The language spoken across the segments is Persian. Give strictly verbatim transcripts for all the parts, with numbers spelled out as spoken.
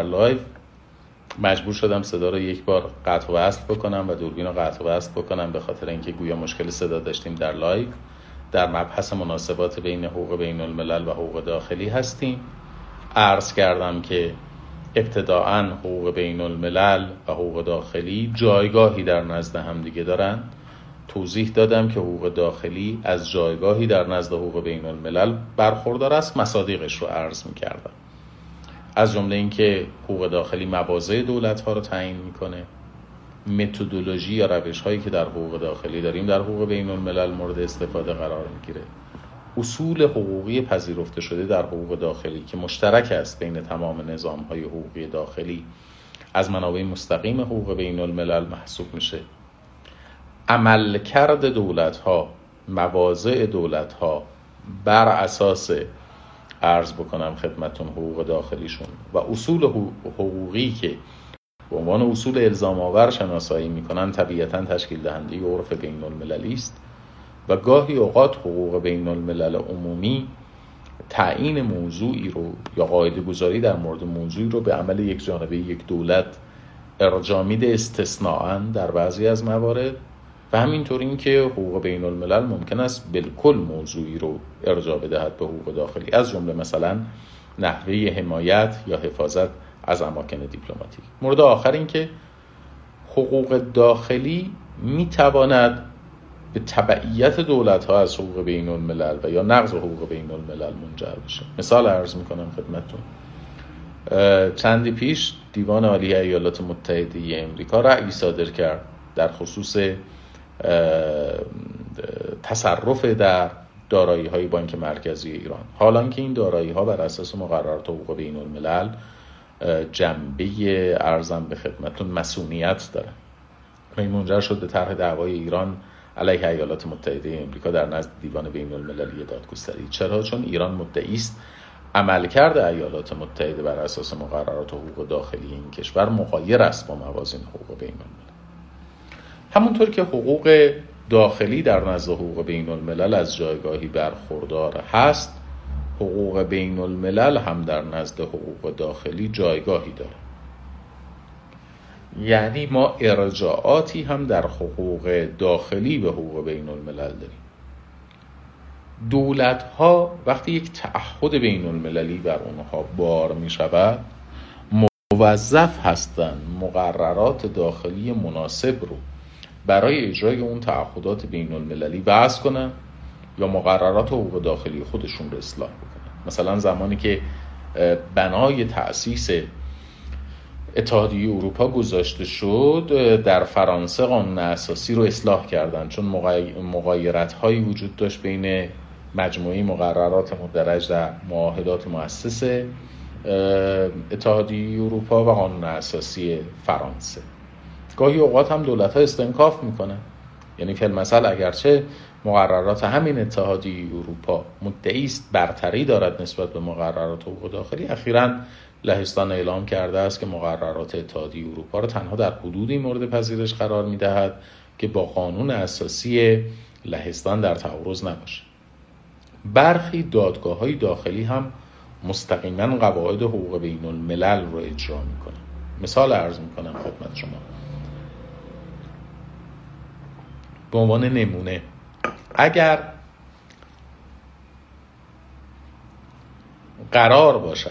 لایو مجبور شدم صدا رو یک بار قطع و وصل بکنم و دوربین رو قطع و وصل بکنم، به خاطر اینکه گویا مشکل صدا داشتیم در لایو. در مبحث مناسبات بین حقوق بین الملل و حقوق داخلی هستیم. عرض کردم که ابتداءً حقوق بین الملل و حقوق داخلی جایگاهی در نزد هم دیگه دارن. توضیح دادم که حقوق داخلی از جایگاهی در نزد حقوق بین الملل برخوردار است. مصادیقش رو عرض می‌کردم، از جمله اینکه حقوق داخلی مواضع دولت‌ها رو تعیین می‌کنه، متدولوژی یا روش‌هایی که در حقوق داخلی داریم در حقوق بین الملل مورد استفاده قرار می‌گیره، اصول حقوقی پذیرفته شده در حقوق داخلی که مشترک است بین تمام نظام‌های حقوقی داخلی، از منابع مستقیم حقوق بین الملل محسوب میشه. عملکرد دولت‌ها، مواضع دولت‌ها بر اساس عرض بکنم خدمتون حقوق داخلیشون و اصول حقوقی که به عنوان اصول الزام آور شناسایی میکنن طبیعتاً تشکیل دهنده عرف بین المللی است و گاهی اوقات حقوق بین الملل عمومی تعیین موضوعی رو یا قاعده گذاری در مورد موضوعی رو به عمل یک جانبه یک دولت ارجاع میده استثناءً در بعضی از موارد، و همینطور این که حقوق بین الملل ممکن است بالکل موضوعی رو ارجاع بدهد به حقوق داخلی، از جمله مثلا نحوه حمایت یا حفاظت از اماکن دیپلماتیک. مورد آخر این که حقوق داخلی میتواند به تبعیت دولت‌ها از حقوق بین الملل و یا نقض حقوق بین الملل منجر بشه. مثال عرض میکنم خدمتتون. چندی پیش دیوان عالی ایالات متحده امریکا رأی صادر کرد در خصوص تصرف در دارایی‌های بانک مرکزی ایران، حالان که این دارایی‌ها بر اساس مقررات حقوق بین الملل جنبه ارزم به خدمتتون مسئولیت داره. این منجر شد به طرح دعوای ایران علیه ایالات متحده امریکا در نزد دیوان بین المللی دادگستری. چرا؟ چون ایران مدعی است عملکرد ایالات متحده بر اساس مقررات حقوق داخلی این کشور مغایر است با موازین حقوق بین الملل. همونطور که حقوق داخلی در نزد حقوق بین الملل از جایگاهی برخوردار هست، حقوق بین الملل هم در نزد حقوق داخلی جایگاهی داره. یعنی ما ارجاعاتی هم در حقوق داخلی به حقوق بین الملل داریم. دولت‌ها وقتی یک تعهد بین المللی بر اونها بار می شود، موظف هستند مقررات داخلی مناسب رو برای اجرای اون تعهدات بین المللی وضع کنن یا مقررات حقوق داخلی خودشون رو اصلاح بکنن. مثلا زمانی که بنای تأسیس اتحادیه اروپا گذاشته شد، در فرانسه قانون اساسی رو اصلاح کردن چون مغایرت هایی وجود داشت بین مجموعه مقررات مدرج در معاهدات مؤسس اتحادیه اروپا و قانون اساسی فرانسه. گاهی اوقات هم دولت‌ها استنکاف میکنن، یعنی فی المثل اگرچه مقررات همین اتحادیه اروپا مدعی است برتری دارد نسبت به مقررات حقوق داخلی، اخیراً لهستان اعلام کرده است که مقررات اتحادیه اروپا را تنها در حدودی مورد پذیرش قرار می‌دهد که با قانون اساسی لهستان در تعارض نباشه. برخی دادگاه‌های داخلی هم مستقیما قواعد حقوق بین الملل رو اجرا می‌کنند. مثال عرض می‌کنم خدمت شما. به عنوان نمونه، اگر قرار باشد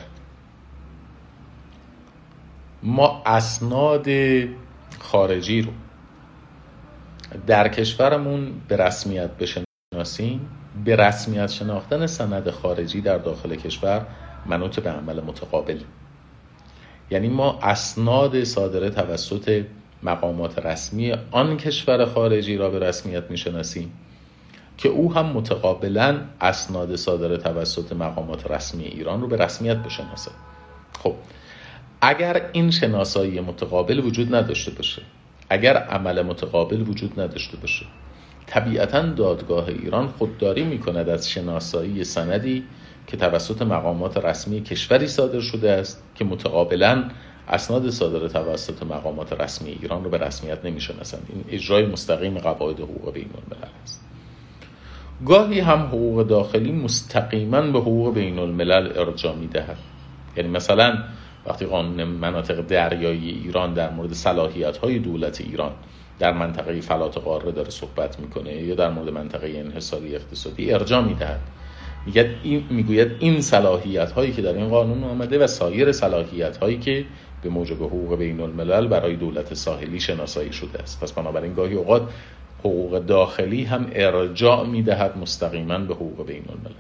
ما اسناد خارجی رو در کشورمون به رسمیت بشناسیم، به رسمیت شناختن سند خارجی در داخل کشور منوط به عمل متقابل. یعنی ما اسناد صادره توسط مقامات رسمی آن کشور خارجی را به رسمیت میشناسیم که او هم متقابلا اسناد صادره توسط مقامات رسمی ایران رو به رسمیت بشناسه. خب اگر این شناسایی متقابل وجود نداشته باشه، اگر عمل متقابل وجود نداشته باشه، طبیعتاً دادگاه ایران خودداری میکند از شناسایی سندی که توسط مقامات رسمی کشوری صادر شده است که متقابلاً اسناد صادره توسط مقامات رسمی ایران رو به رسمیت نمیشناسند. این اجرای مستقیم قواعد حقوق بین الملل است. گاهی هم حقوق داخلی مستقیما به حقوق بین الملل ارجاع میدهد. یعنی مثلا وقتی قانون مناطق دریایی ایران در مورد صلاحیت‌های دولت ایران در منطقه فلات قاره داره صحبت میکنه یا در مورد منطقه انحصاری اقتصادی ارجاع میدهد، میگه این میگوید این صلاحیت‌هایی که در این قانون آمده و سایر صلاحیت‌هایی که به موجب حقوق بین الملل برای دولت ساحلی شناسایی شده است. پس بنابراین گاهی اوقات حقوق داخلی هم ارجاع میدهد مستقیما به حقوق بین الملل.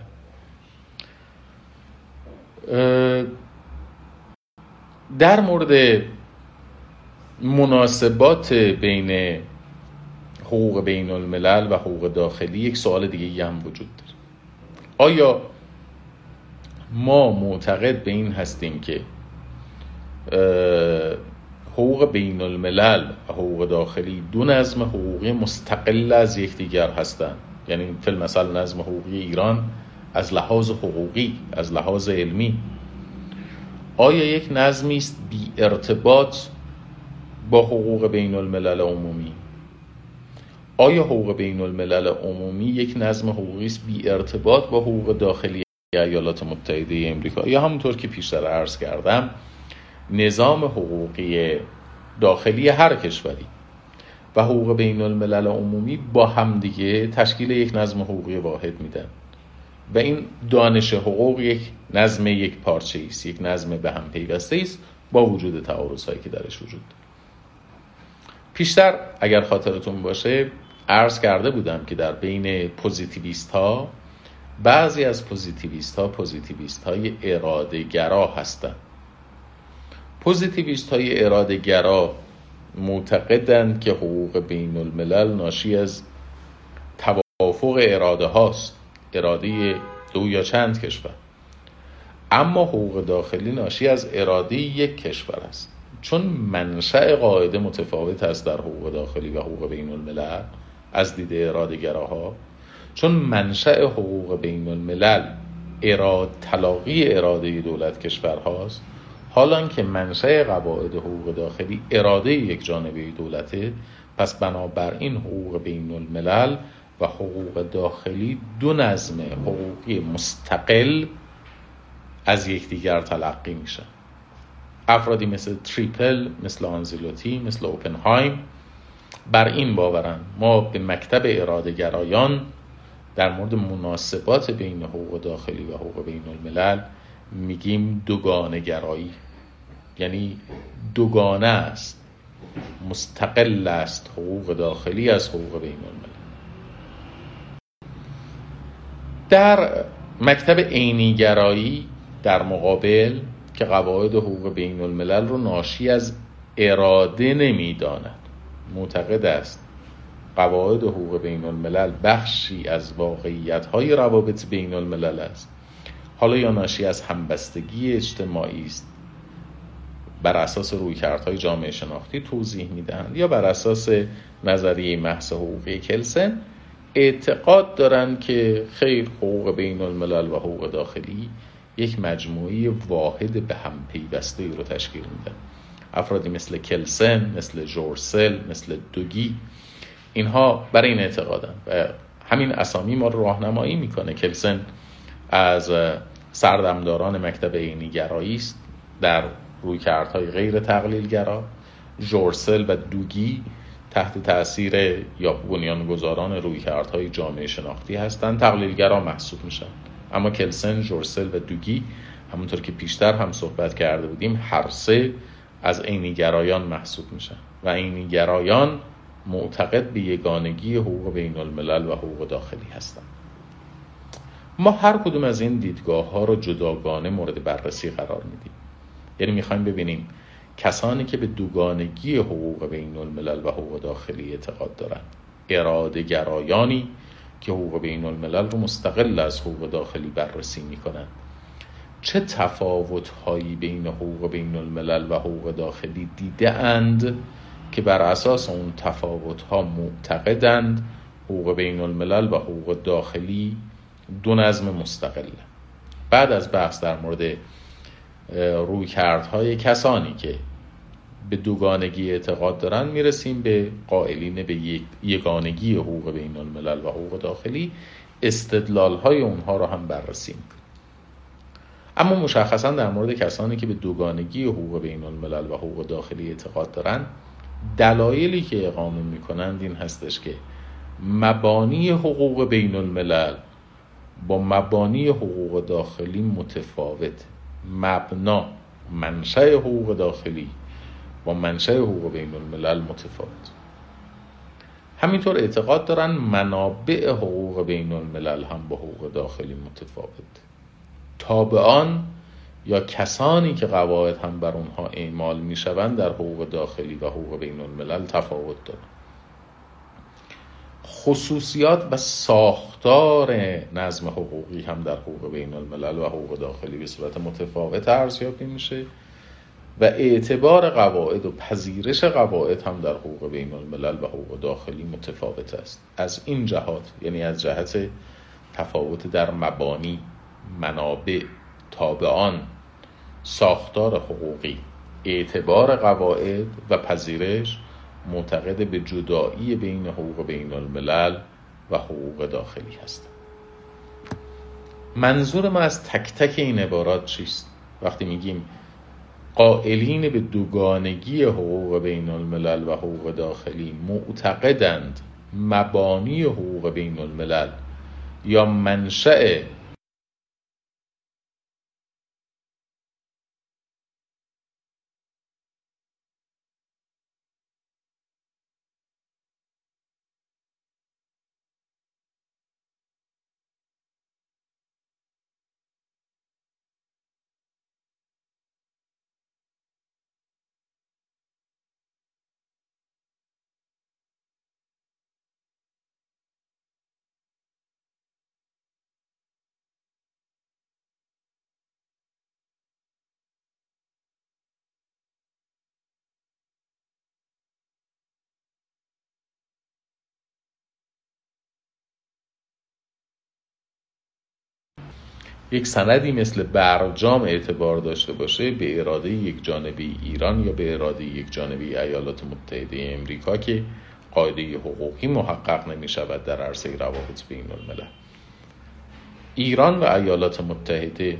در مورد مناسبات بین حقوق بین الملل و حقوق داخلی یک سوال دیگه هم وجود داره. آیا ما معتقد به این هستیم که حقوق بین الملل و حقوق داخلی دو نظم حقوقی مستقل از یکدیگر هستند؟ یعنی فی المثل نظم حقوقی ایران از لحاظ حقوقی، از لحاظ علمی، آیا یک نظمی است بی ارتباط با حقوق بین الملل عمومی؟ آیا حقوق بین الملل عمومی یک نظم حقوقی است بی ارتباط با حقوق داخلی ایالات متحده امریکا، یا همونطور که پیشتر عرض کردم نظام حقوقی داخلی هر کشوری و حقوق بین الملل عمومی با هم دیگه تشکیل یک نظم حقوقی واحد میدن و این دانش حقوق یک نظم یک پارچه است، یک نظم به هم پیوسته است با وجود تعارض‌هایی که درش وجود داره. پیشتر اگر خاطرتون باشه عرض کرده بودم که در بین پوزیتیویست ها بعضی از پوزیتیویست ها پوزیتیویست های اراده گرا هستند. پوزیتیویست های اراده گرا معتقدند که حقوق بین الملل ناشی از توافق اراده هاست، اراده دو یا چند کشور، اما حقوق داخلی ناشی از اراده یک کشور است. چون منشأ قاعده متفاوت است در حقوق داخلی و حقوق بین الملل از دید اراده گراها، چون منشأ حقوق بین الملل اراد تلاقی اراده دولت کشور هاست، حالان که منشأ قواعد حقوق داخلی اراده یک جانبه دولته. پس بنابراین حقوق بین الملل و حقوق داخلی دو نظم حقوقی مستقل از یکدیگر تلقی میشن. افرادی مثل تریپل، مثل آنزیلوتی، مثل اوپنهایم بر این باورن. ما به مکتب اراده گرایان در مورد مناسبات بین حقوق داخلی و حقوق بین الملل میگیم دوگانه گرایی، یعنی دوگانه است، مستقل است حقوق داخلی از حقوق بین الملل. در مکتب عینی گرایی در مقابل که قواعد حقوق بین الملل رو ناشی از اراده نمیداند، معتقد است قواعد حقوق بین الملل بخشی از واقعیت‌های روابط بین الملل است، حالا یا ناشی از همبستگی اجتماعی است بر اساس رویکردهای جامعه شناختی توضیح میدهند، یا بر اساس نظریه محض حقوقی کلسن اعتقاد دارند که خیر، حقوق بین الملل و حقوق داخلی یک مجموعه واحد به هم پیوسته رو تشکیل میدن. افرادی مثل کلسن، مثل جورسل، مثل دوگی، اینها برای این اعتقادن و همین اسامی ما رو راهنمایی میکنه. کلسن از سردمداران مکتب عینی گرایی است در رویکردهای غیر تقلیل گرا. جورسل و دوگی تحت تأثیر یا بنیانگذاران رویکردهای جامعه شناختی هستند، تقلیل گرا محسوب میشن. اما کلسن، جورسل و دوگی همونطور که پیشتر هم صحبت کرده بودیم هر سه از عینی گرایان محسوب میشن و عینی گرایان معتقد به یگانگی حقوق بین الملل و حقوق داخلی هستند. ما هر کدوم از این دیدگاه ها رو جداگانه مورد بررسی قرار میدیم. یعنی میخوایم ببینیم کسانی که به دوگانگی حقوق بین الملل و حقوق داخلی اعتقاد دارند، اراده گرایانی که حقوق بین الملل رو مستقل از حقوق داخلی بررسی میکنند، چه تفاوت‌هایی بین حقوق بین الملل و حقوق داخلی دیده اند که بر اساس اون تفاوت‌ها معتقدند حقوق بین الملل و حقوق داخلی دو نظم مستقله. بعد از بحث در مورد رویکردهای کسانی که به دوگانگی اعتقاد دارن میرسیم به قائلین به یک یگانگی حقوق بین الملل و حقوق داخلی، استدلال‌های اونها رو هم بررسی می‌کنیم. اما مشخصا در مورد کسانی که به دوگانگی حقوق بین الملل و حقوق داخلی اعتقاد دارند، دلایلی که اقامه میکنند این هستش که مبانی حقوق بین الملل با مبانی حقوق داخلی متفاوت، مبنا منشأ حقوق داخلی با منشأ حقوق بین الملل متفاوت. همینطور اعتقاد دارن منابع حقوق بین الملل هم با حقوق داخلی متفاوت. تابعان یا کسانی که قواعد هم بر اونها اعمال میشوند در حقوق داخلی و حقوق بین الملل تفاوت دارن. خصوصیات و ساختار نظم حقوقی هم در حقوق بین الملل و حقوق داخلی به صورت متفاوت ارزیابی میشه و اعتبار قواعد و پذیرش قواعد هم در حقوق بین الملل و حقوق داخلی متفاوت است. از این جهات، یعنی از جهت تفاوت در مبانی، منابع، تابعان، ساختار حقوقی، اعتبار قواعد و پذیرش، معتقد به جدایی بین حقوق بین الملل و حقوق داخلی هستند. منظور ما از تک تک این عبارات چیست؟ وقتی میگیم قائلین به دوگانگی حقوق بین الملل و حقوق داخلی معتقدند مبانی حقوق بین الملل یا منشأ یک سندی مثل برجام اعتبار داشته باشه به اراده یک جانبی ایران یا به اراده یک جانبی ایالات متحده امریکا که قاعده حقوقی محقق نمی شود در عرصه روابط بین الملل. ایران و ایالات متحده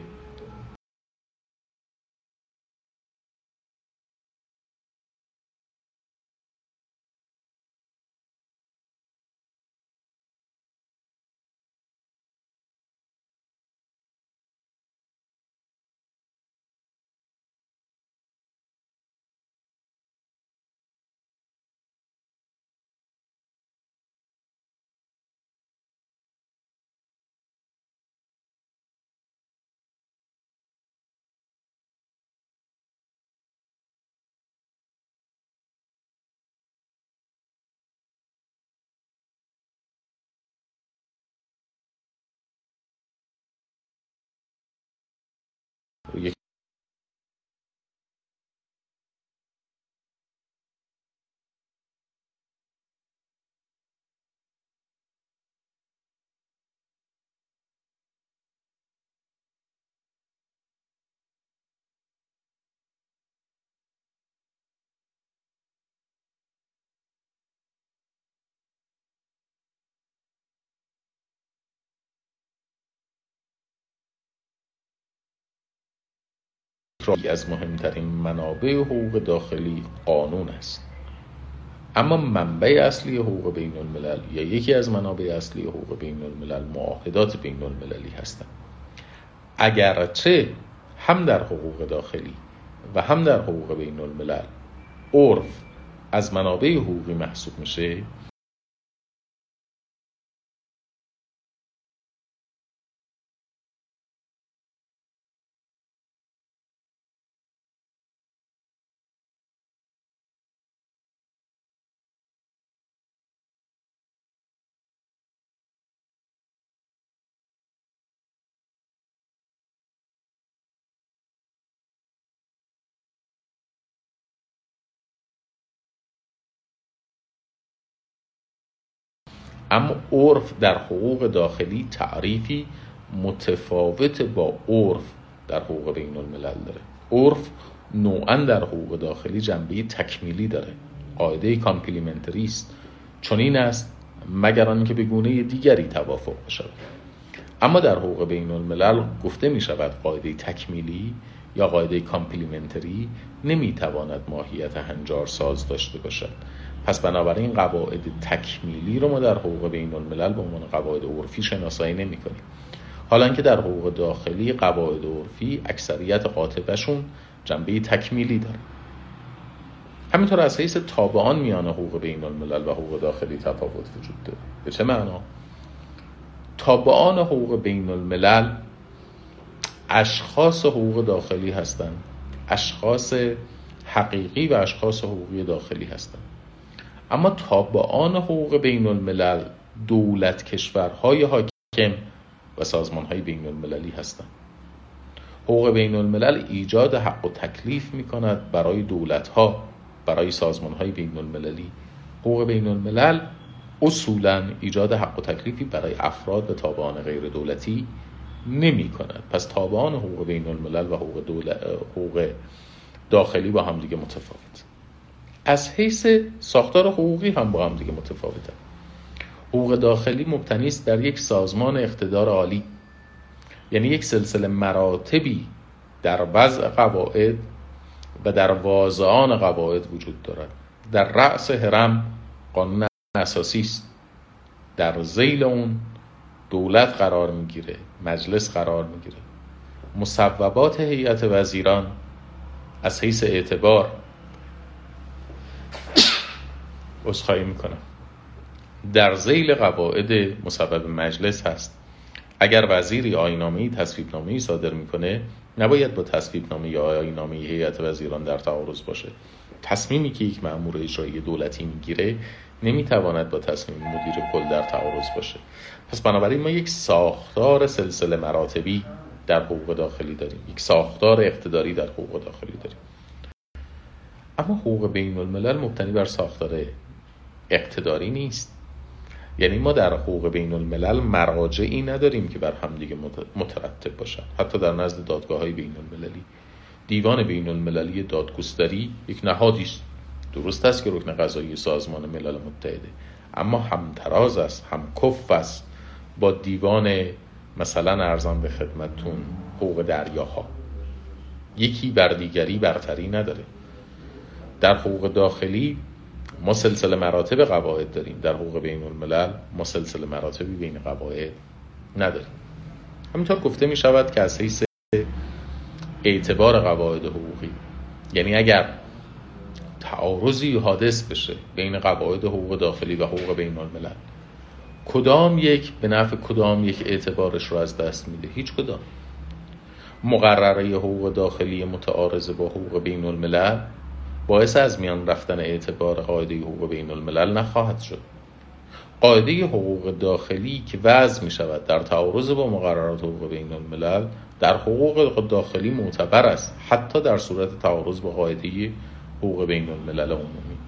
یک از مهمترین منابع حقوق داخلی قانون است. اما منبع اصلی حقوق بین الملل یا یکی از منابع اصلی حقوق بین الملل معاهدات بین المللی هستند. اگرچه هم در حقوق داخلی و هم در حقوق بین الملل عرف از منابع حقوقی محسوب میشه، اما عرف در حقوق داخلی تعریفی متفاوت با عرف در حقوق بین الملل داره. عرف نوعاً در حقوق داخلی جنبه تکمیلی داره، قاعده کامپلیمنتری است، چون این است مگر آنکه به گونه دیگری توافق بشود. اما در حقوق بین الملل گفته می شود قاعده تکمیلی یا قاعده کامپلیمنتری نمی تواند ماهیت هنجارساز داشته باشد. پس بنابراین قواعد تکمیلی رو ما در حقوق بین الملل به عنوان قواعد عرفی شناسایی نمی کنیم. حالا اینکه در حقوق داخلی قواعد عرفی اکثریت قاطبه‌شون جنبه تکمیلی داره. همینطور از حیث تابعان میان حقوق بین الملل و حقوق داخلی تفاوت وجود داره. به چه معنا؟ تابعان حقوق بین الملل اشخاص حقوق داخلی هستند، اشخاص حقیقی و اشخاص حقوقی داخلی هستند. اما تابعان حقوق بین الملل دولت کشورهای حاکم و سازمانهای بین المللی هستند. حقوق بین الملل ایجاد حق و تکلیف می کند برای دولتها، برای سازمانهای بین المللی. حقوق بین الملل اصولاً ایجاد حق و تکلیفی برای افراد و تابعان غیر دولتی نمی کند. پس تابعان حقوق بین الملل و حقوق, دولت، حقوق داخلی با هم دیگه متفاوت. از حیث ساختار حقوقی هم با هم دیگه متفاوته. حقوق داخلی مبتنی است در یک سازمان اقتدار عالی، یعنی یک سلسله مراتبی در وضع قواعد و در واضعان قواعد وجود دارد. در رأس هرم قانون اساسی است، در ذیل اون دولت قرار میگیره، مجلس قرار میگیره. مصوبات هیئت وزیران از حیث اعتبار عذرخواهی میکنم در ذیل قواعد مصوب مجلس هست. اگر وزیری آیین‌نامه‌ای تصویب‌نامه‌ای صادر میکنه نباید با تصویب‌نامه یا آیین‌نامه هیئت وزیران در تعارض باشه. تصمیمی که یک مأمور اجرایی دولتی میگیره نمیتواند با تصمیم مدیر کل در تعارض باشه. پس بنابراین ما یک ساختار سلسله مراتبی در حقوق داخلی داریم، یک ساختار اقتداری در حقوق داخلی داریم. اما حقوق بین الملل مبتنی بر ساختار اقتداری نیست. یعنی ما در حقوق بین الملل مراجعی نداریم که بر هم دیگه مترتب باشن. حتی در نزد دادگاه‌های بین المللی، دیوان بین المللی دادگستری یک نهادی است. درست است که رکن قضایی سازمان ملل متحده، اما همتراز است، هم کف است با دیوان مثلا ارزان به خدمتتون حقوق دریاها. یکی بر دیگری برتری نداره. در حقوق داخلی ما سلسله مراتب قواعد داریم، در حقوق بین الملل ما سلسله مراتبی بین قواعد نداریم. همینطور گفته می شود که از حیث اعتبار قواعد حقوقی، یعنی اگر تعارضی حادث بشه بین قواعد حقوق داخلی و حقوق بین الملل، کدام یک به نفع کدام یک اعتبارش رو از دست میده؟ هیچ کدام. مقرره حقوق داخلی متعارض با حقوق بین الملل باعث از میان رفتن اعتبار قاعده حقوق بین الملل نخواهد شد. قاعده حقوق داخلی که وضع می شود در تعارض با مقررات حقوق بین الملل در حقوق داخلی معتبر است، حتی در صورت تعارض با قاعده حقوق بین الملل عمومی.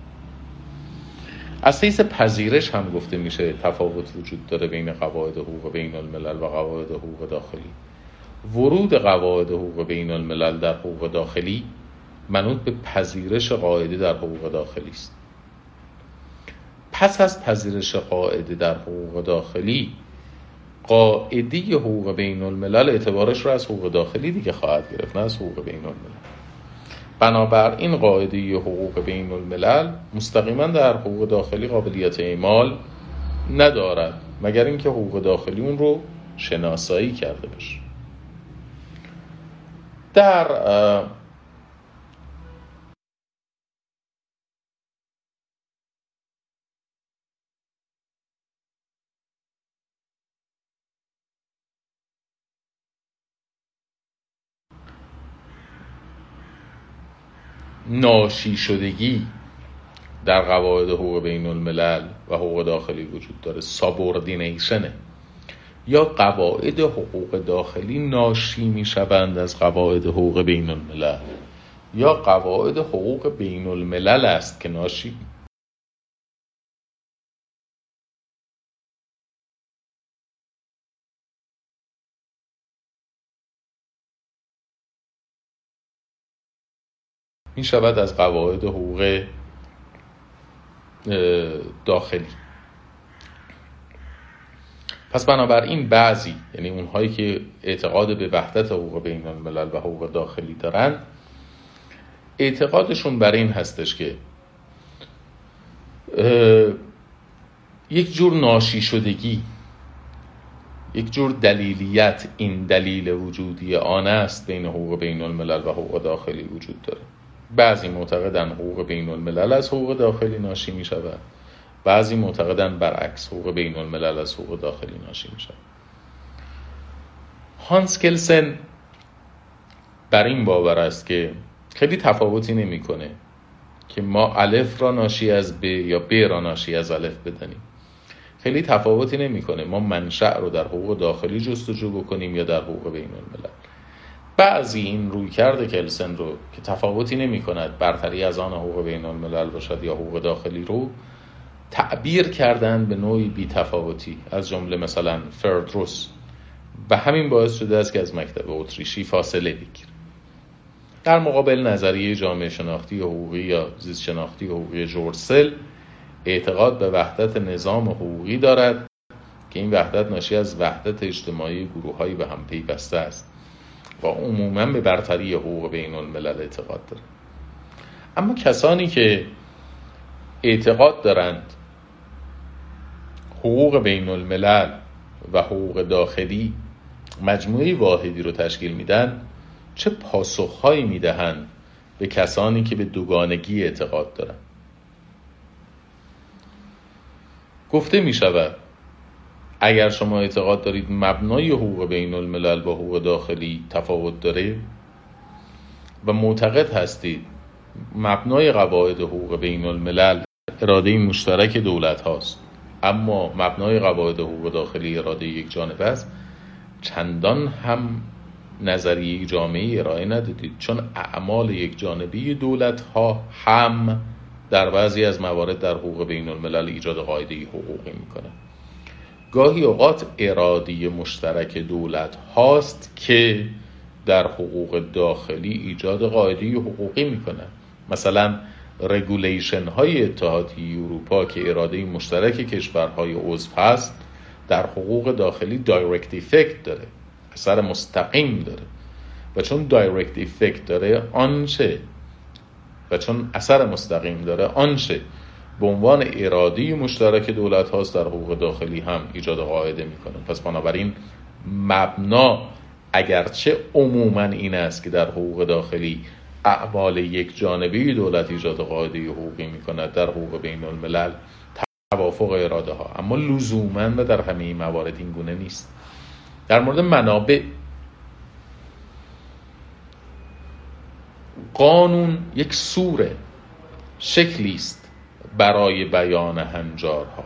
از حیث پذیرش هم گفته میشه تفاوت وجود داره بین قواعد حقوق بین الملل و قواعد حقوق داخلی. ورود قواعد حقوق بین الملل در حقوق داخلی منوط به پذیرش قاعده در حقوق داخلی است. پس از پذیرش قاعده در حقوق داخلی، قاعده حقوق بین الملل اعتبارش رو از حقوق داخلی دیگه خواهد گرفت، نه از حقوق بین الملل. بنابراین قاعده حقوق بین الملل مستقیما در حقوق داخلی قابلیت اعمال ندارد، مگر اینکه حقوق داخلی اون رو شناسایی کرده باشه. در ناشی شدگی در قواعد حقوق بین الملل و حقوق داخلی وجود داره. سابوردینیشنه، یا قواعد حقوق داخلی ناشی می شوند از قواعد حقوق بین الملل، یا قواعد حقوق بین الملل است که ناشی می شود از قواعد حقوق داخلی. پس بنابراین بعضی، یعنی اونهایی که اعتقاد به وحدت حقوق بین الملل و حقوق داخلی دارن، اعتقادشون بر این هستش که یک جور ناشی شدگی، یک جور دلیلیت، این دلیل وجودی آن است بین حقوق بین الملل و حقوق داخلی وجود داره. بعضی معتقدن حقوق بین الملل از حقوق داخلی ناشی می شود، بعضی معتقدن برعکس، حقوق بین الملل از حقوق داخلی ناشی می شود. هانس کلسن بر این باور است که خیلی تفاوتی نمی کنه که ما الف را ناشی از ب یا ب را ناشی از الف بدانیم. خیلی تفاوتی نمی کنه ما منشأ رو در حقوق داخلی جستجو بکنیم یا در حقوق بین الملل. بعضی این رویکرد کلسن رو که تفاوتی نمی کند، برتری از آن حقوق بین الملل باشد یا حقوق داخلی، رو تعبیر کردن به نوعی بی تفاوتی، از جمله مثلا فردروس، و همین باعث شده است که از مکتب اتریشی فاصله بگیره. در مقابل نظریه جامعه شناختی حقوقی یا زیست شناختی حقوقی جورسل اعتقاد به وحدت نظام حقوقی دارد که این وحدت ناشی از وحدت اجتماعی گروه‌هایی به هم پیوسته است و عموماً به برتری حقوق بین الملل اعتقاد دارد. اما کسانی که اعتقاد دارند حقوق بین الملل و حقوق داخلی مجموعه واحدی رو تشکیل میدن، چه پاسخهایی میدهند به کسانی که به دوگانگی اعتقاد دارند؟ گفته می شود اگر شما اعتقاد دارید مبنای حقوق بین الملل با حقوق داخلی تفاوت داره و معتقد هستید مبنای قواعد حقوق بین الملل اراده مشترک دولت هاست، اما مبنای قواعد حقوق داخلی اراده یک جانبه است، چندان هم نظریه جامعی ارائه ندادید، چون اعمال یک جانبه دولت ها هم در بعضی از موارد در حقوق بین الملل ایجاد قاعده حقوقی میکنه. گاهی اوقات اراده مشترک دولت هاست که در حقوق داخلی ایجاد قاعده حقوقی میکنه. مثلا رگولیشن های اتحادیه اروپا که اراده مشترک کشورهای عضو هست، در حقوق داخلی دایرکت افکت داره، اثر مستقیم داره، و چون دایرکت افکت داره آنچه و چون اثر مستقیم داره آنچه به عنوان اراده مشترک دولت هاست در حقوق داخلی هم ایجاد قاعده میکنه. پس بنابراین مبنا اگرچه عموما این است که در حقوق داخلی اعمال یک جانبه دولت ایجاد قاعده حقوقی میکند، در حقوق بین الملل توافق اراده ها، اما لزوما و در همه این موارد این گونه نیست. در مورد منابع، قانون یک سوره، شکلی است برای بیان هنجارها.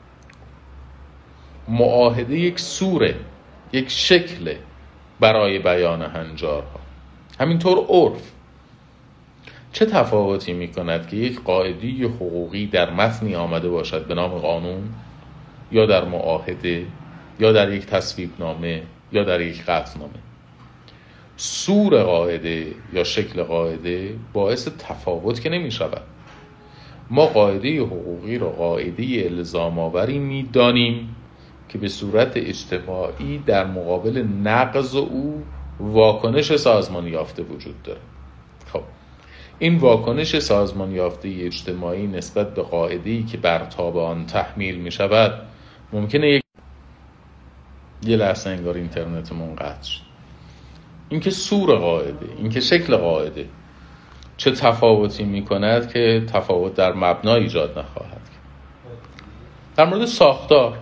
معاهده یک سوره، یک شکل برای بیان هنجارها. همینطور عرف. چه تفاوتی می کند که یک قاعده حقوقی در متنی آمده باشد به نام قانون، یا در معاهده، یا در یک تصویب نامه، یا در یک قطعنامه؟ سور قاعده یا شکل قاعده باعث تفاوت که نمی شود. ما قاعده حقوقی را قاعده الزام آوری می دانیم که به صورت اجتماعی در مقابل نقض او واکنش سازمان یافته وجود داره. خب این واکنش سازمان یافته اجتماعی نسبت به قاعده‌ای که بر تاب آن تحمیل می شود ممکنه یک یه لحظه انگار اینترنتمون قطع شد. این که سور قاعده، این که شکل قاعده چه تفاوتی می کند که تفاوت در مبنا ایجاد نخواهد کرد. در مورد ساختار،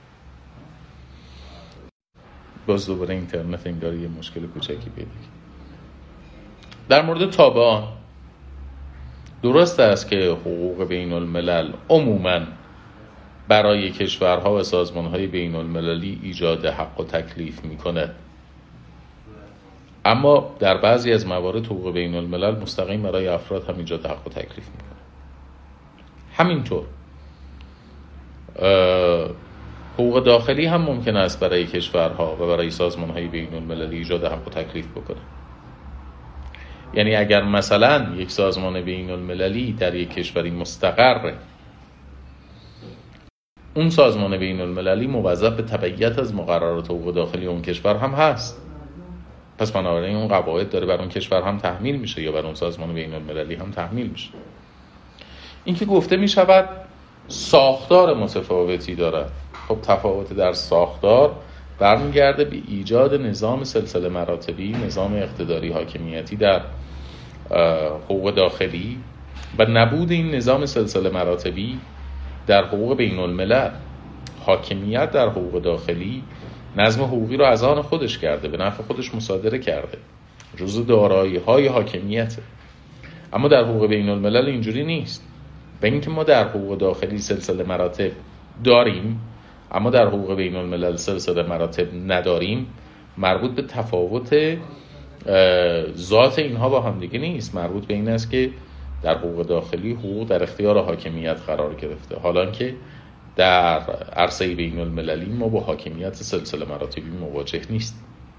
باز دوباره اینترنت انگار یه مشکل کوچکی پیدا کرد. در مورد تابعان، درست است که حقوق بین الملل عموماً برای کشورها و سازمانهای بین المللی ایجاد حق و تکلیف می کند، اما در بعضی از موارد حقوق بین الملل مستقیم برای افراد هم ایجاد حق و تکلیف می کند. همینطور حقوق داخلی هم ممکن است برای کشورها و برای سازمانهای بین المللی ایجاد حق و تکلیف بکنه. یعنی اگر مثلا یک سازمان بین المللی در یک کشوری مستقره اون سازمان بین المللی موظف به تبعیت از مقررات حقوق داخلی اون کشور هم هست. پس بنابراین اون قواعد داره بر اون کشور هم تحمیل میشه یا بر اون سازمان بین المللی هم تحمیل میشه. این که گفته میشود ساختار متفاوتی دارد. خب تفاوت در ساختار برمیگرده به ایجاد نظام سلسله مراتبی، نظام اقتداری حاکمیتی در حقوق داخلی و نبود این نظام سلسله مراتبی در حقوق بین الملل. حاکمیت در حقوق داخلی نظم حقوقی رو از آن خودش کرده، به نفع خودش مصادره کرده، جزء دارایی‌های حاکمیته. اما در حقوق بین الملل اینجوری نیست. به اینکه ما در حقوق داخلی سلسله مراتب داریم اما در حقوق بین الملل سلسله مراتب نداریم، مربوط به تفاوت ذات اینها با هم دیگه نیست. مربوط به این است که در حقوق داخلی حقوق در اختیار حاکمیت قرار گرفته، حالا که در عرصه بین المللی ما با حاکمیت سلسله مراتبی مواجه نیست.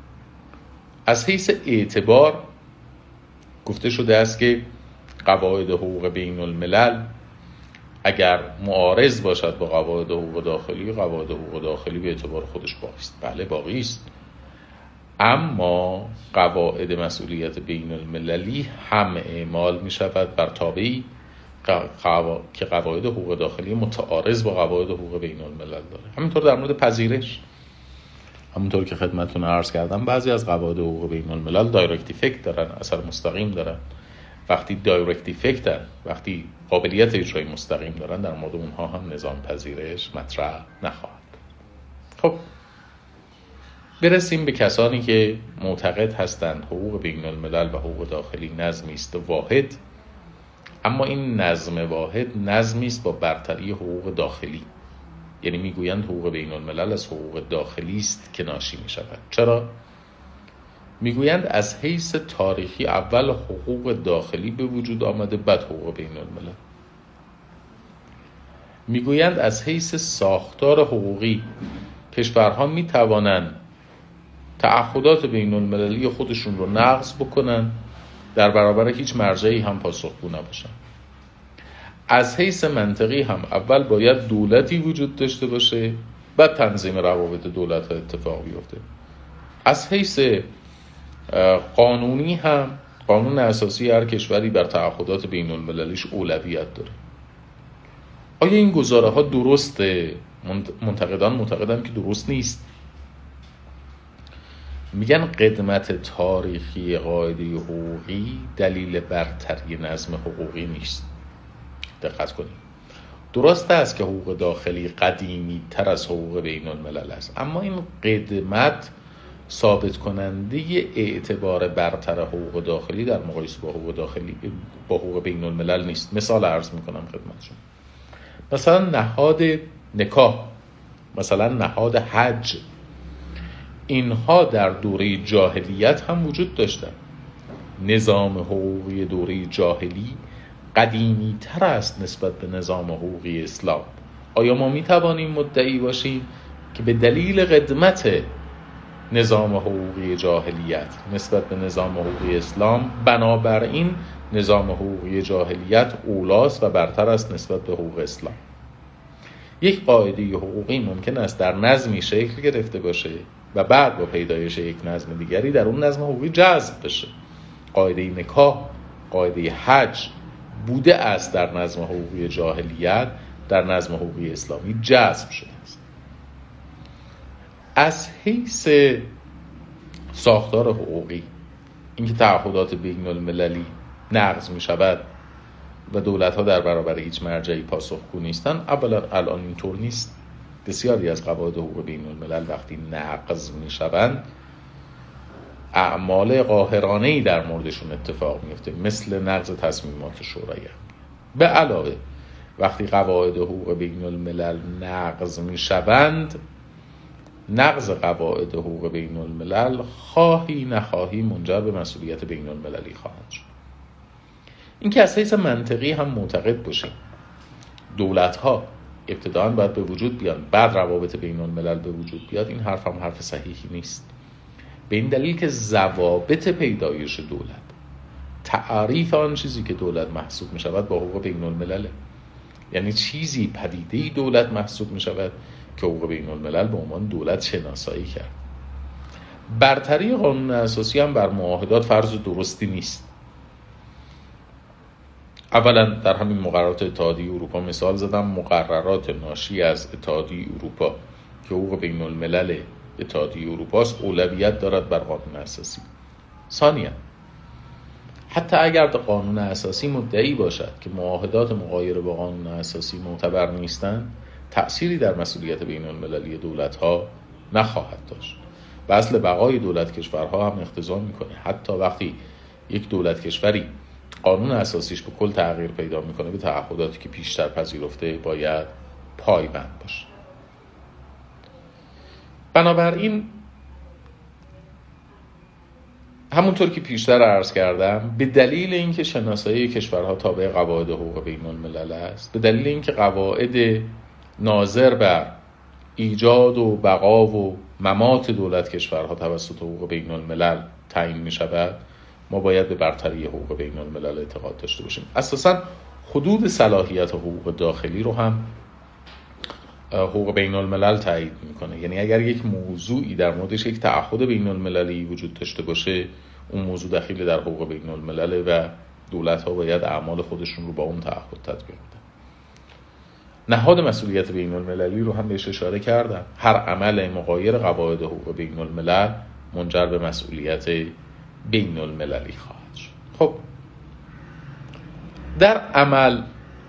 از حیث اعتبار گفته شده است که قواعد حقوق بین الملل اگر معارض باشد با قواعد حقوق داخلی، قواعد حقوق داخلی به اعتبار خودش باقی است. بله باقی است، اما قواعد مسئولیت بین المللی هم اعمال می شود بر تابعی قوا... که قواعد حقوق داخلی متعارض با قواعد حقوق بین الملل داره. همینطور در مورد پذیرش، همونطور که خدمتتون عرض کردم، بعضی از قواعد حقوق بین الملل دایرکت افکت دارن، اثر مستقیم دارن. وقتی دایرکت افکت دارن، وقتی قابلیت اجرای مستقیم دارن، در مورد اونها هم نظام پذیرش مطرح نخواهد. خب برسیم به کسانی که معتقد هستند حقوق بین الملل و حقوق داخلی نظمی است واحد، اما این نظم واحد نظمی است با برتری حقوق داخلی. یعنی میگویند حقوق بین الملل از حقوق داخلی است که ناشی می شود. چرا؟ میگویند از حیث تاریخی اول حقوق داخلی به وجود آمده، بعد حقوق بین الملل. میگویند از حیث ساختار حقوقی کشورها می توانند تعهدات بین المللی خودشون رو نقض بکنن، در برابر هیچ مرجعی هم پاسخگو نباشن. از حیث منطقی هم اول باید دولتی وجود داشته باشه، بعد تنظیم روابط دولت ها اتفاق بیفته. از حیث قانونی هم قانون اساسی هر کشوری بر تعهدات بین المللیش اولویت داره. آیا این گزاره ها درسته؟ منتقدان معتقدن که درست نیست. میگن قدمت تاریخی قاعده حقوقی دلیل برتری نظم حقوقی نیست. دقت کنید. درست است که حقوق داخلی قدیمی تر از حقوق بین الملل است، اما این قدمت ثابت کننده اعتبار برتر حقوق داخلی در مقایسه با حقوق داخلی با حقوق بین الملل نیست. مثال عرض میکنم خدمتشون. مثلا نهاد نکاح، مثلا نهاد حج، اینها در دوره جاهلیت هم وجود داشتن. نظام حقوقی دوره جاهلی قدیمی تر است نسبت به نظام حقوقی اسلام. آیا ما می توانیم مدعی باشیم که به دلیل قدمت نظام حقوقی جاهلیت نسبت به نظام حقوقی اسلام، بنابراین نظام حقوقی جاهلیت اولاست و برتر است نسبت به حقوق اسلام؟ یک قاعده حقوقی ممکن است در نظمی شکل گرفته باشه و بعد با پیدایش یک نظم دیگری در اون نظم حقوقی جذب بشه. قاعده نکاح، قاعده حج بوده است در نظم حقوقی جاهلیت، در نظم حقوقی اسلامی جذب شده است. از حیث ساختار حقوقی، اینکه تعهدات بین المللی نقض می شود و دولت ها در برابر هیچ مرجعی پاسخگو نیستن، اولا الان اینطور نیست. بسیاری از قواعد حقوق بین الملل وقتی نقض می شوند اعمال قاهرانه‌ای در موردشون اتفاق میفته، مثل نقض تصمیمات شورای امنیت. به علاوه وقتی قواعد حقوق بین الملل نقض می شوند، نقض قواعد حقوق بین الملل خواهی نخواهی منجر به مسئولیت بین المللی خواهد شد. این که از حیث منطقی هم معتقد باشیم دولت ها ابتداً باید به وجود بیان بعد روابط بین الملل به وجود بیاد، این حرف هم حرف صحیحی نیست. به این دلیل که ضوابط پیدایش دولت، تعریف آن چیزی که دولت محسوب می شود با حقوق بین الملل. یعنی چیزی پدیده‌ای دولت محسوب می شود که حقوق بین الملل به عنوان دولت شناسایی کرد. برتری قانون اساسی هم بر معاهدات فرض درستی نیست. اولا در همین مقررات اتحادیه اروپا مثال زدم، مقررات ناشی از اتحادیه اروپا که حقوق بین الملل اتحادیه اروپا است اولویت دارد بر قانون اساسی. ثانیا حتی اگر قانون اساسی مدعی باشد که معاهدات مغایر با قانون اساسی معتبر نیستند، تأثیری در مسئولیت بین المللی دولت‌ها نخواهد داشت و اصل بقای دولت کشورها هم اقتضا می‌کنه حتی وقتی یک دولت کشوری قانون اساسیش به کل تغییر پیدا می‌کنه به تعهداتی که پیشتر پذیرفته باید پایبند باشه. بنابراین همونطور که پیشتر عرض کردم، به دلیل اینکه شناسایی کشورها تابع قواعد حقوق بین الملل است، به دلیل اینکه قواعد ناظر بر ایجاد و بقا و ممات دولت کشورها توسط حقوق بین الملل تعیین می شود، ما باید به برتری حقوق بین الملل اعتقاد داشته باشیم. اساساً حدود صلاحیت حقوق داخلی رو هم حقوق بین الملل تایید میکنه. یعنی اگر یک موضوعی در موردش یک تعهد بین المللی وجود داشته باشه، اون موضوع دخیل در حقوق بین الملل و دولت ها باید اعمال خودشون رو با اون تعهد تطبیق بدن. نهاد مسئولیت بین المللی رو هم بهش اشاره کردم. هر عمل مغایر قواعد حقوق بین الملل منجر به مسئولیت بین المللی خواهد شد. خب در عمل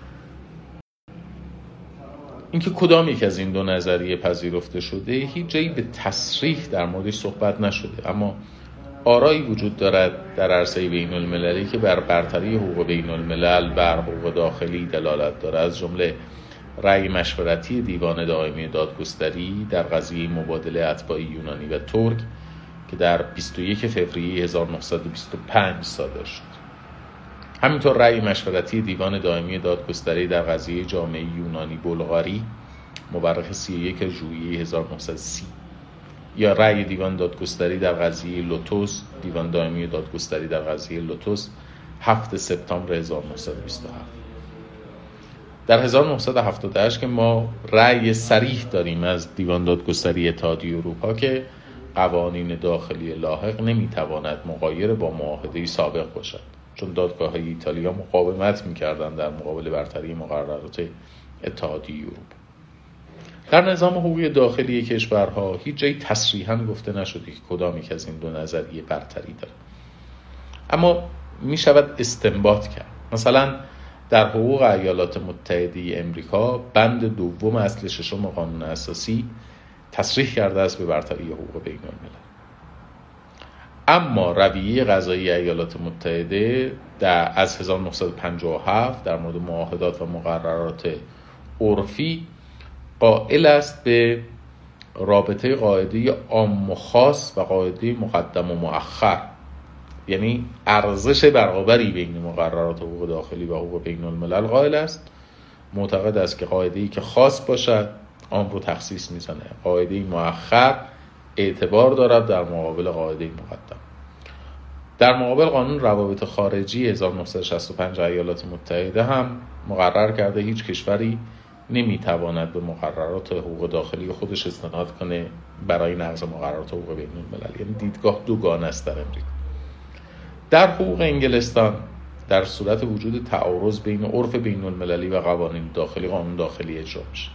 اینکه کدام یک از این دو نظریه پذیرفته شده هیچ جایی به تصریح در موردش صحبت نشده، اما آرایی وجود دارد در عرصه بین المللی که بر برتری حقوق بین الملل بر حقوق داخلی دلالت دارد، از جمله رأی مشورتی دیوان دائمی دادگستری در قضیه مبادله اتباع یونانی و ترک که در بیست و یک فوریه هزار و نهصد و بیست و پنج صادر شد. همینطور رأی مشورتی دیوان دائمی دادگستری در قضیه جامعه یونانی بلغاری مورخ سی و یک ژوئیه هزار و نهصد و سی، یا رأی دیوان دادگستری در قضیه لوتوس، دیوان دائمی دادگستری در قضیه لوتوس هفتم سپتامبر هزار و نهصد و بیست و هفت. در هزار و نهصد و هفتاد و هشت که ما رأی صریح داریم از دیوان دادگستری اتحادیه اروپا که قوانین داخلی لاحق نمیتواند مغایر با معاهده سابق باشد، چون دادگاه‌های ایتالیا مقاومت می‌کردند در مقابل برتری مقررات اتحادیه اروپا. در نظام حقوقی داخلی کشورها هیچ جایی تصریحاً گفته نشده که کدام یک از این دو نظریه برتری دارد، اما می‌شود استنباط کرد. مثلا در حقوق ایالات متحده امریکا بند دوم اصل ششم قانون اساسی تصریح کرده است به برتری حقوق بین الملل، اما رویه قضایی ایالات متحده در از هزار و نهصد و پنجاه و هفت در مورد معاهدات و مقررات عرفی قائل است به رابطه قاعده عام و خاص و قاعده مقدم و مؤخر، یعنی ارزش برابری بین مقررات حقوق داخلی و حقوق بین الملل قائل است. معتقد است که قاعده‌ای که خاص باشد عام رو تخصیص میزنه، قاعده مؤخر اعتبار دارد در مقابل قاعده مقدم. در مقابل قانون روابط خارجی هزار و نهصد و شصت و پنج ایالات متحده هم مقرر کرده هیچ کشوری نمیتواند به مقررات حقوق داخلی خودش استناد کنه برای نقض مقررات حقوق بین الملل، یعنی دیدگاه دوگانه است در امریکا. در حقوق انگلستان در صورت وجود تعارض بین عرف بین المللی و قوانین داخلی قانون داخلی اجرا میشه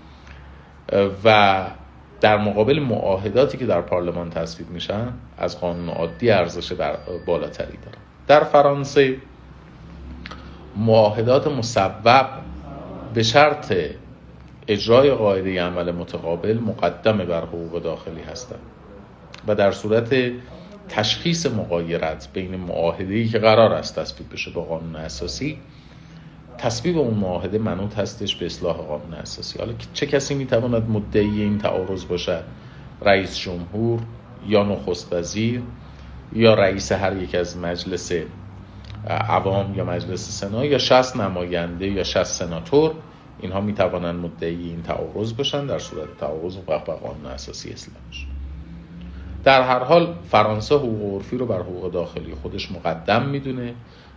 و در مقابل معاهداتی که در پارلمان تصویب میشن از قانون عادی ارزش بالاتری دارن. در فرانسه معاهدات مصوب به شرط اجرای قاعده عمل متقابل مقدم بر حقوق داخلی هستند و در صورت تشخیص مغایرت بین معاهده‌ای که قرار است تصویب بشه با قانون اساسی، تصویب اون معاهده منوط هستش به اصلاح قانون اساسی. حالا چه کسی میتواند مدعی این تعارض باشد؟ رئیس جمهور یا نخست وزیر یا رئیس هر یک از مجلس عوام یا مجلس سنا یا شصت نماینده یا شصت سناتور، اینها میتوانند مدعی این تعارض باشند در صورت تعارض و قانون اساسی اصلاح بشه. در هر حال فرانسه حقوق عرفی رو بر حقوق داخلی خودش مقدم میدونه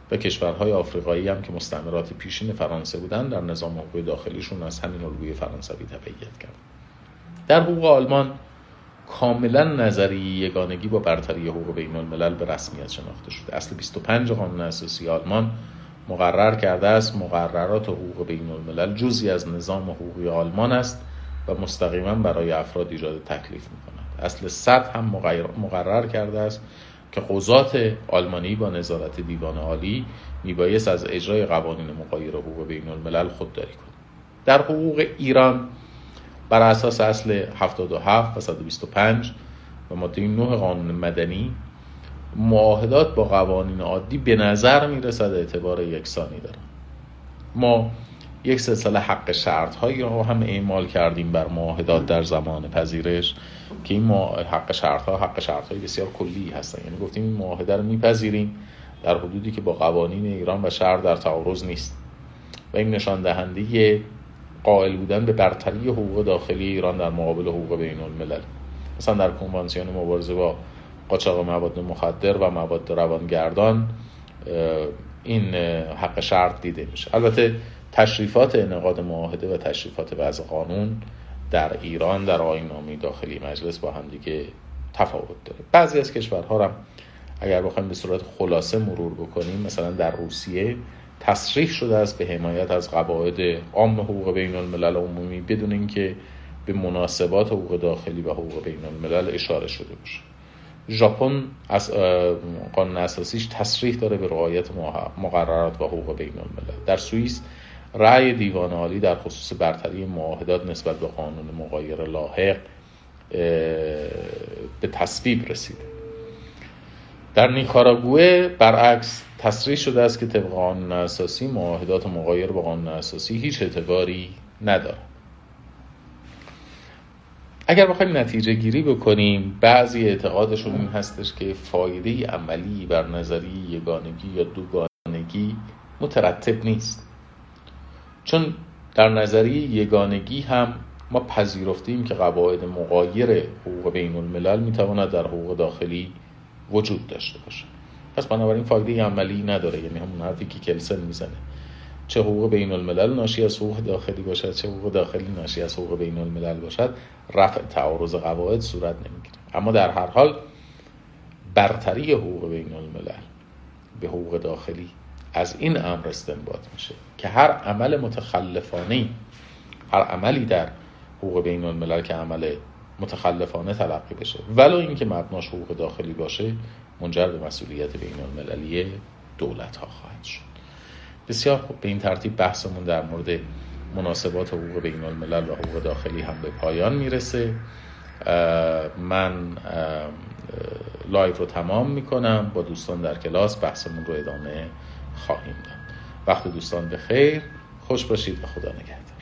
و کشورهای آفریقایی هم که مستعمرات پیشین فرانسه بودن در نظام حقوق داخلیشون از همین الگوی فرانسوی تبعیت کردن. در حقوق آلمان کاملا نظریه یگانگی با برتری حقوق بین الملل به رسمیت شناخته شده. اصل بیست و پنج قانون اساسی آلمان مقرر کرده است مقررات حقوق بین الملل جزئی از نظام حقوقی آلمان است و مستقیما برای افراد ایجاد تکلیف می‌کند. اصل صد هم مقرر کرده است که قضات آلمانی با نظارت دیوان عالی میبایست از اجرای قوانین مغایر حقوق بین الملل خودداری کنند. در حقوق ایران بر اساس اصل هفتاد و هفت و صد و بیست و پنج و ماده نه قانون مدنی معاهدات با قوانین عادی به نظر میرسد اعتبار یکسانی دارند. ما یک سلسله حق شرط هایی را هم اعمال کردیم بر معاهدات در زمان پذیرش که این حق شرط ها حق شرط های بسیار کلی هستند. یعنی گفتیم این معاهده رو میپذیریم در حدودی که با قوانین ایران و شرع در تعارض نیست و این نشان دهنده قائل بودن به برتری حقوق داخلی ایران در مقابل حقوق بین الملل. مثلا در کنوانسیون مبارزه با قاچاق مواد مخدر و مواد روانگردان این حق شرط دیده میشه. البته تشریفات انعقاد معاهده و تشریفات وضع قانون در ایران در آیین‌نامه داخلی مجلس با هم دیگه تفاوت داره. بعضی از کشورها هم اگر بخوایم به صورت خلاصه مرور بکنیم، مثلا در روسیه تصریح شده است به حمایت از قواعد عام حقوق بین الملل عمومی بدون اینکه به مناسبات حقوق داخلی و حقوق بین الملل اشاره شده باشه. ژاپن از قانون اساسیش تصریح داره به رعایت مقررات و حقوق بین الملل. در سوئیس رأی دیوان عالی در خصوص برتری معاهدات نسبت به قانون مغایر لاحق به تصویب رسیده. در نیکاراگوئه برعکس تصریح شده است که طبق قانون اساسی معاهدات مغایر با قانون اساسی هیچ اعتباری ندارد. اگر بخوایم نتیجه گیری بکنیم، بعضی اعتقادشون این هستش که فایده عملی بر نظریه یگانگی یا دوگانگی مترتب نیست، چون در نظریه یگانگی هم ما پذیرفتیم که قواعد مغایر حقوق بین الملل میتواند در حقوق داخلی وجود داشته باشه. پس بنابراین فایده عملی نداره. یعنی همون حرفی که کلسن میزنه، چه حقوق بین الملل ناشی از حقوق داخلی باشد چه حقوق داخلی ناشی از حقوق بین الملل باشد، رفع تعارض قواعد صورت نمیگیره. اما در هر حال برتری حقوق بین الملل به حقوق داخلی از این امر استنباط میشه که هر عمل متخلفانه، هر عملی در حقوق بین الملل که عمل متخلفانه تلقی بشه ولو اینکه مبناش حقوق داخلی باشه، منجر به مسئولیت بین المللی دولت ها خواهد شد. بسیار خوب، به این ترتیب بحثمون در مورد مناسبات حقوق بین الملل و حقوق داخلی هم به پایان میرسه. من لایو رو تمام میکنم، با دوستان در کلاس بحثمون رو ادامه خواهیم داد. وقت دوستان بخیر، خوش باشید و خدا نگهدار.